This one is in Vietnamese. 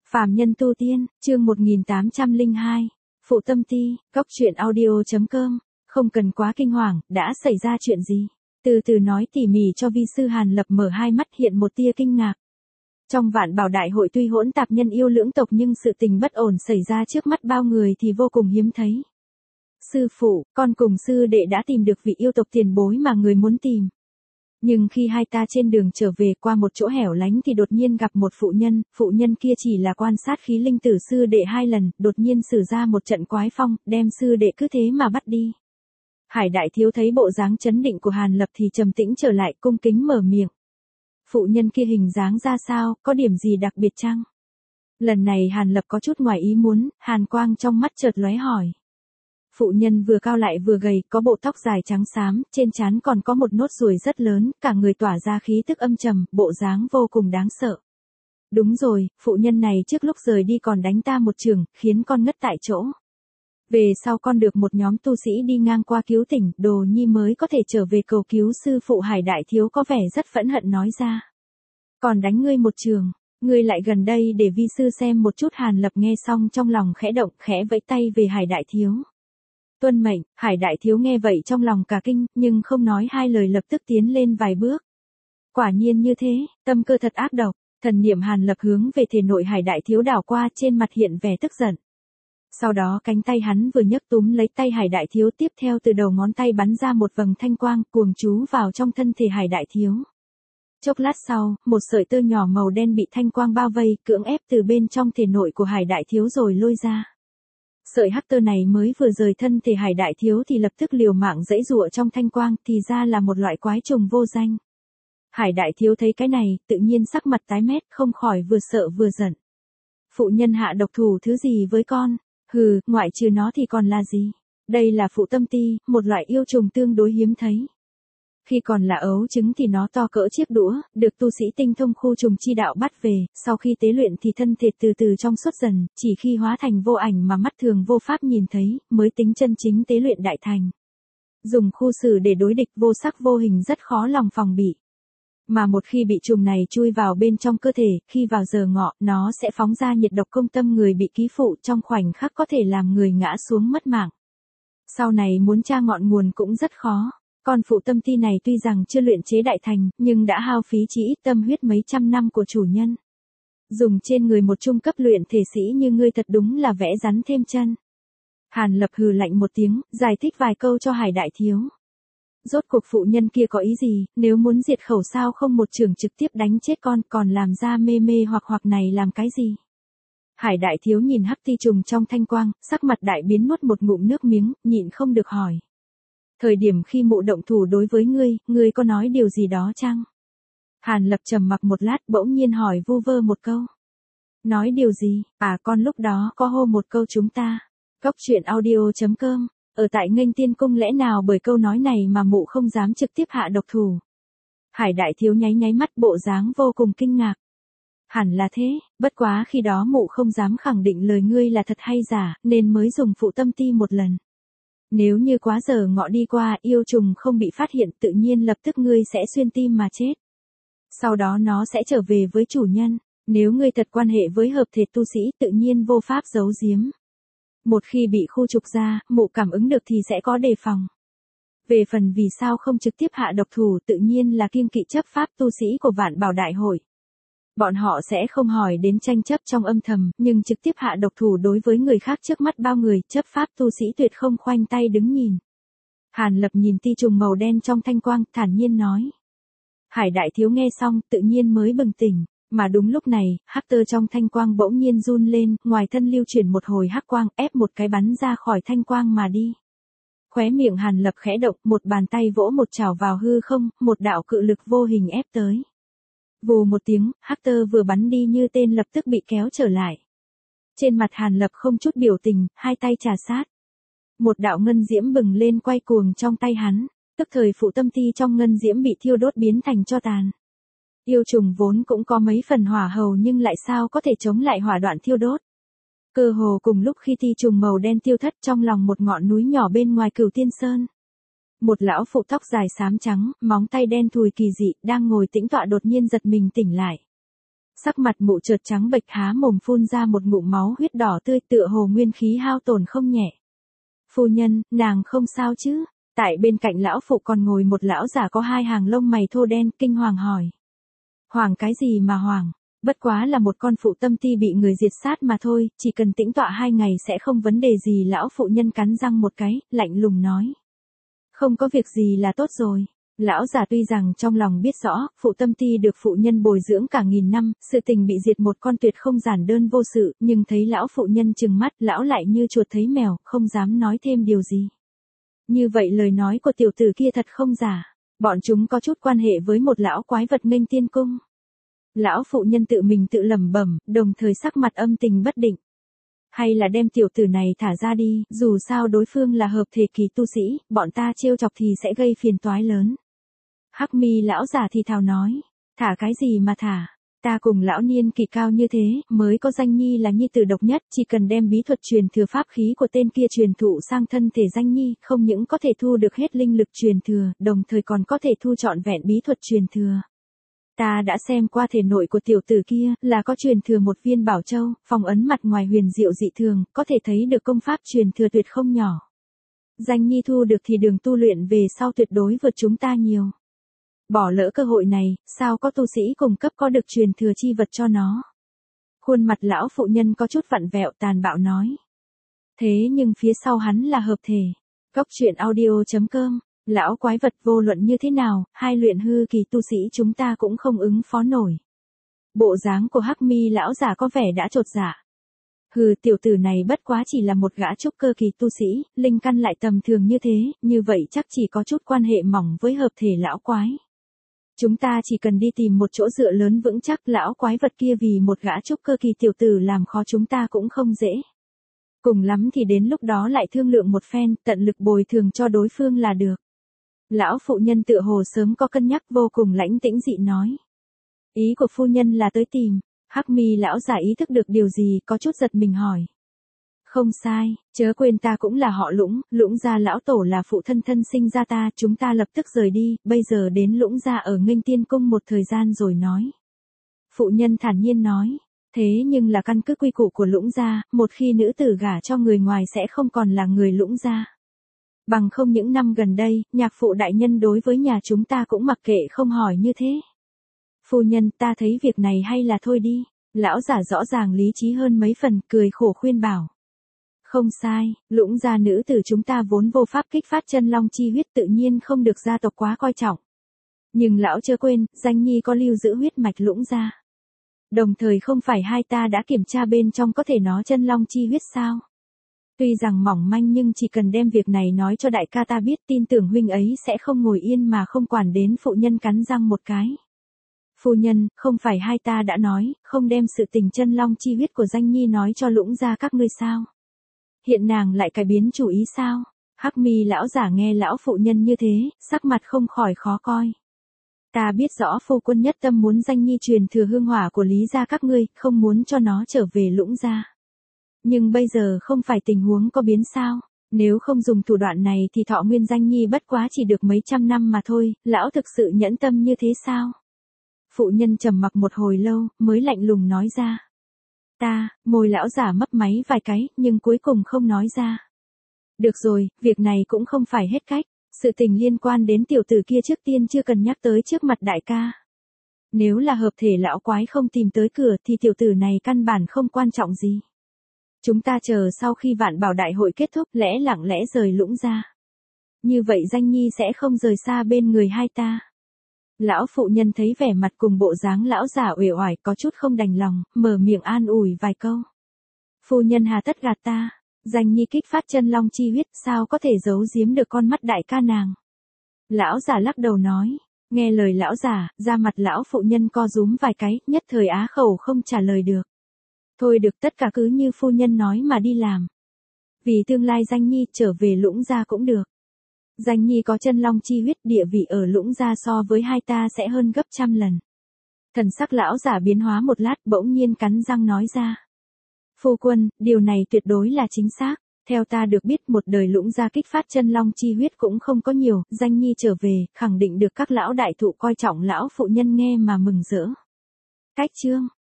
Phàm nhân tu tiên, chương 1802. Phụ tâm ti, góc truyện audio.com. Không cần quá kinh hoàng, đã xảy ra chuyện gì? Từ từ nói tỉ mỉ cho vi sư Hàn Lập mở hai mắt hiện một tia kinh ngạc. Trong Vạn Bảo Đại hội tuy hỗn tạp nhân yêu lưỡng tộc nhưng sự tình bất ổn xảy ra trước mắt bao người thì vô cùng hiếm thấy. Sư phụ, con cùng sư đệ đã tìm được vị yêu tộc tiền bối mà người muốn tìm. Nhưng khi hai ta trên đường trở về qua một chỗ hẻo lánh thì đột nhiên gặp một phụ nhân kia chỉ là quan sát khí linh tử sư đệ hai lần, đột nhiên sử ra một trận quái phong, đem sư đệ cứ thế mà bắt đi. Hải đại thiếu thấy bộ dáng chấn định của Hàn Lập thì trầm tĩnh trở lại, cung kính mở miệng. Phụ nhân kia hình dáng ra sao, có điểm gì đặc biệt chăng? Lần này Hàn Lập có chút ngoài ý muốn, hàn quang trong mắt chợt lóe hỏi. Phụ nhân vừa cao lại vừa gầy, có bộ tóc dài trắng xám, trên trán còn có một nốt ruồi rất lớn, cả người tỏa ra khí tức âm trầm, bộ dáng vô cùng đáng sợ. Đúng rồi, phụ nhân này trước lúc rời đi còn đánh ta một chưởng, khiến con ngất tại chỗ. Về sau con được một nhóm tu sĩ đi ngang qua cứu tỉnh, Đồ Nhi mới có thể trở về cầu cứu sư phụ. Hải đại thiếu có vẻ rất phẫn hận nói ra. Còn đánh ngươi một chưởng, ngươi lại gần đây để vi sư xem một chút. Hàn Lập nghe xong trong lòng khẽ động, khẽ vẫy tay về Hải đại thiếu. Tuân mệnh. Hải đại thiếu nghe vậy trong lòng cả kinh, nhưng không nói hai lời lập tức tiến lên vài bước. Quả nhiên như thế, tâm cơ thật ác độc. Thần niệm Hàn Lập hướng về thể nội Hải đại thiếu đảo qua, trên mặt hiện vẻ tức giận. Sau đó cánh tay hắn vừa nhấc túm lấy tay Hải đại thiếu, tiếp theo từ đầu ngón tay bắn ra một vầng thanh quang cuồng trú vào trong thân thể Hải đại thiếu. Chốc lát sau, một sợi tơ nhỏ màu đen bị thanh quang bao vây, cưỡng ép từ bên trong thể nội của Hải đại thiếu rồi lôi ra. Sợi hắc tơ này mới vừa rời thân thể Hải đại thiếu thì lập tức liều mạng giãy giụa trong thanh quang, thì ra là một loại quái trùng vô danh. Hải đại thiếu thấy cái này, tự nhiên sắc mặt tái mét, không khỏi vừa sợ vừa giận. Phụ nhân hạ độc thủ thứ gì với con? Hừ, ngoại trừ nó thì còn là gì? Đây là phụ tâm ti, một loại yêu trùng tương đối hiếm thấy. Khi còn là ấu trứng thì nó to cỡ chiếc đũa, được tu sĩ tinh thông khu trùng chi đạo bắt về, sau khi tế luyện thì thân thể từ từ trong suốt dần, chỉ khi hóa thành vô ảnh mà mắt thường vô pháp nhìn thấy, mới tính chân chính tế luyện đại thành. Dùng khu sử để đối địch vô sắc vô hình rất khó lòng phòng bị. Mà một khi bị trùng này chui vào bên trong cơ thể, khi vào giờ ngọ, nó sẽ phóng ra nhiệt độc công tâm người bị ký phụ, trong khoảnh khắc có thể làm người ngã xuống mất mạng. Sau này muốn tra ngọn nguồn cũng rất khó. Con phụ tâm ti này tuy rằng chưa luyện chế đại thành, nhưng đã hao phí chí ít tâm huyết mấy trăm năm của chủ nhân. Dùng trên người một trung cấp luyện thể sĩ như ngươi thật đúng là vẽ rắn thêm chân. Hàn Lập hừ lạnh một tiếng, giải thích vài câu cho Hải đại thiếu. Rốt cuộc phụ nhân kia có ý gì, nếu muốn diệt khẩu sao không một chưởng trực tiếp đánh chết con, còn làm ra mê mê hoặc này làm cái gì? Hải đại thiếu nhìn hắc ti trùng trong thanh quang, sắc mặt đại biến, nuốt một ngụm nước miếng, nhịn không được hỏi. Thời điểm khi mụ động thủ đối với ngươi có nói điều gì đó chăng? Hàn Lập trầm mặc một lát, bỗng nhiên hỏi vu vơ một câu. Nói điều gì? À, con lúc đó có hô một câu chúng ta. Góc truyện audio.com. Ở tại Nghênh Tiên Cung lẽ nào bởi câu nói này mà mụ không dám trực tiếp hạ độc thủ? Hải đại thiếu nháy mắt, bộ dáng vô cùng kinh ngạc. Hẳn là thế, bất quá khi đó mụ không dám khẳng định lời ngươi là thật hay giả, nên mới dùng phụ tâm ti một lần. Nếu như quá giờ ngọ đi qua, yêu trùng không bị phát hiện, tự nhiên lập tức ngươi sẽ xuyên tim mà chết. Sau đó nó sẽ trở về với chủ nhân, nếu ngươi thật quan hệ với hợp thể tu sĩ tự nhiên vô pháp giấu giếm. Một khi bị khu trục ra, mụ cảm ứng được thì sẽ có đề phòng. Về phần vì sao không trực tiếp hạ độc thủ tự nhiên là kiêng kỵ chấp pháp tu sĩ của Vạn Bảo Đại hội. Bọn họ sẽ không hỏi đến tranh chấp trong âm thầm, nhưng trực tiếp hạ độc thủ đối với người khác trước mắt bao người, chấp pháp tu sĩ tuyệt không khoanh tay đứng nhìn. Hàn Lập nhìn ti trùng màu đen trong thanh quang, thản nhiên nói. Hải đại thiếu nghe xong, tự nhiên mới bừng tỉnh, mà đúng lúc này, hắc tơ trong thanh quang bỗng nhiên run lên, ngoài thân lưu chuyển một hồi hắc quang, ép một cái bắn ra khỏi thanh quang mà đi. Khóe miệng Hàn Lập khẽ động, một bàn tay vỗ một chảo vào hư không, một đạo cự lực vô hình ép tới. Vù một tiếng, hắc tơ vừa bắn đi như tên lập tức bị kéo trở lại. Trên mặt Hàn Lập không chút biểu tình, hai tay trà sát. Một đạo ngân diễm bừng lên quay cuồng trong tay hắn, tức thời phụ tâm ti trong ngân diễm bị thiêu đốt biến thành tro tàn. Yêu trùng vốn cũng có mấy phần hỏa hầu nhưng lại sao có thể chống lại hỏa đoạn thiêu đốt. Cơ hồ cùng lúc khi ti trùng màu đen tiêu thất trong lòng một ngọn núi nhỏ bên ngoài Cửu Tiên Sơn. Một lão phụ tóc dài xám trắng, móng tay đen thùi kỳ dị, đang ngồi tĩnh tọa đột nhiên giật mình tỉnh lại. Sắc mặt mụ chợt trắng bệch, há mồm phun ra một ngụm máu huyết đỏ tươi, tựa hồ nguyên khí hao tổn không nhẹ. Phu nhân, nàng không sao chứ? Tại bên cạnh lão phụ còn ngồi một lão giả có hai hàng lông mày thô đen, kinh hoàng hỏi. Hoàng cái gì mà hoàng? Bất quá là một con phụ tâm ti bị người diệt sát mà thôi, chỉ cần tĩnh tọa 2 ngày sẽ không vấn đề gì. Lão phụ nhân cắn răng một cái, lạnh lùng nói. Không có việc gì là tốt rồi. Lão già tuy rằng trong lòng biết rõ, phụ tâm ti được phụ nhân bồi dưỡng cả 1000 năm, sự tình bị diệt một con tuyệt không giản đơn vô sự, nhưng thấy lão phụ nhân trừng mắt, lão lại như chuột thấy mèo, không dám nói thêm điều gì. Như vậy lời nói của tiểu tử kia thật không giả, bọn chúng có chút quan hệ với một lão quái vật nghênh tiên cung. Lão phụ nhân tự mình tự lẩm bẩm, đồng thời sắc mặt âm tình bất định. Hay là đem tiểu tử này thả ra đi, dù sao đối phương là hợp thể kỳ tu sĩ, bọn ta trêu chọc thì sẽ gây phiền toái lớn. Hắc mi lão già thì thào nói, thả cái gì mà thả, ta cùng lão niên kỳ cao như thế, mới có danh nhi là nhi tử độc nhất, chỉ cần đem bí thuật truyền thừa pháp khí của tên kia truyền thụ sang thân thể danh nhi, không những có thể thu được hết linh lực truyền thừa, đồng thời còn có thể thu trọn vẹn bí thuật truyền thừa. Ta đã xem qua thể nội của tiểu tử kia, là có truyền thừa một viên bảo châu, phong ấn mặt ngoài huyền diệu dị thường, có thể thấy được công pháp truyền thừa tuyệt không nhỏ. Danh nhi thu được thì đường tu luyện về sau tuyệt đối vượt chúng ta nhiều. Bỏ lỡ cơ hội này, sao có tu sĩ cùng cấp có được truyền thừa chi vật cho nó. Khuôn mặt lão phụ nhân có chút vặn vẹo, tàn bạo nói. Thế nhưng phía sau hắn là hợp thể. Cốc truyện audio.com. Lão quái vật vô luận như thế nào, hai luyện hư kỳ tu sĩ chúng ta cũng không ứng phó nổi. Bộ dáng của Hắc mi lão già có vẻ đã chột dạ. Hừ, tiểu tử này bất quá chỉ là một gã trúc cơ kỳ tu sĩ, linh căn lại tầm thường như thế, như vậy chắc chỉ có chút quan hệ mỏng với hợp thể lão quái. Chúng ta chỉ cần đi tìm một chỗ dựa lớn vững chắc, lão quái vật kia vì một gã trúc cơ kỳ tiểu tử làm khó chúng ta cũng không dễ. Cùng lắm thì đến lúc đó lại thương lượng một phen, tận lực bồi thường cho đối phương là được. Lão phụ nhân tựa hồ sớm có cân nhắc, vô cùng lãnh tĩnh dị nói. Ý của phu nhân là tới tìm. Hắc mi lão giả ý thức được điều gì, có chút giật mình hỏi. Không sai, chớ quên ta cũng là họ Lũng, Lũng gia lão tổ là phụ thân thân sinh ra ta, chúng ta lập tức rời đi, bây giờ đến Lũng gia ở Nghênh Tiên cung một thời gian rồi nói. Phụ nhân thản nhiên nói, thế nhưng là căn cứ quy củ của Lũng gia, một khi nữ tử gả cho người ngoài sẽ không còn là người Lũng gia. Bằng không những năm gần đây, nhạc phụ đại nhân đối với nhà chúng ta cũng mặc kệ không hỏi như thế. Phu nhân, ta thấy việc này hay là thôi đi. Lão giả rõ ràng lý trí hơn mấy phần, cười khổ khuyên bảo. Không sai, Lũng gia nữ tử chúng ta vốn vô pháp kích phát chân long chi huyết, tự nhiên không được gia tộc quá coi trọng. Nhưng lão chớ quên, danh nhi có lưu giữ huyết mạch Lũng gia. Đồng thời không phải hai ta đã kiểm tra bên trong có thể nó chân long chi huyết sao? Tuy rằng mỏng manh nhưng chỉ cần đem việc này nói cho đại ca ta biết, tin tưởng huynh ấy sẽ không ngồi yên mà không quản đến. Phụ nhân cắn răng một cái. Phu nhân, không phải hai ta đã nói, không đem sự tình chân long chi huyết của danh nhi nói cho Lũng gia các ngươi sao? Hiện nàng lại cải biến chủ ý sao? Hắc mi lão giả nghe lão phụ nhân như thế, sắc mặt không khỏi khó coi. Ta biết rõ phu quân nhất tâm muốn danh nhi truyền thừa hương hỏa của Lý gia các ngươi, không muốn cho nó trở về Lũng gia. Nhưng bây giờ không phải tình huống có biến sao? Nếu không dùng thủ đoạn này thì thọ nguyên danh nhi bất quá chỉ được mấy trăm năm mà thôi, lão thực sự nhẫn tâm như thế sao? Phụ nhân trầm mặc một hồi lâu, mới lạnh lùng nói ra. Môi lão giả mấp máy vài cái, nhưng cuối cùng không nói ra. Được rồi, việc này cũng không phải hết cách. Sự tình liên quan đến tiểu tử kia trước tiên chưa cần nhắc tới trước mặt đại ca. Nếu là hợp thể lão quái không tìm tới cửa thì tiểu tử này căn bản không quan trọng gì. Chúng ta chờ sau khi vạn bảo đại hội kết thúc, lặng lẽ rời Lũng gia. Như vậy danh nhi sẽ không rời xa bên người hai ta. Lão phụ nhân thấy vẻ mặt cùng bộ dáng lão giả uể oải, có chút không đành lòng, mở miệng an ủi vài câu. Phu nhân hà tất gạt ta, danh nhi kích phát chân long chi huyết, sao có thể giấu giếm được con mắt đại ca nàng. Lão giả lắc đầu nói, nghe lời lão giả, da mặt lão phụ nhân co rúm vài cái, nhất thời á khẩu không trả lời được. Thôi được, tất cả cứ như phu nhân nói mà đi làm. Vì tương lai danh nhi trở về Lũng gia cũng được. Danh nhi có chân long chi huyết, địa vị ở Lũng gia so với hai ta sẽ hơn gấp trăm lần. Thần sắc lão giả biến hóa một lát, bỗng nhiên cắn răng nói ra. Phu quân, điều này tuyệt đối là chính xác. Theo ta được biết, một đời Lũng gia kích phát chân long chi huyết cũng không có nhiều, danh nhi trở về, khẳng định được các lão đại thụ coi trọng. Lão phụ nhân nghe mà mừng rỡ. Cách chương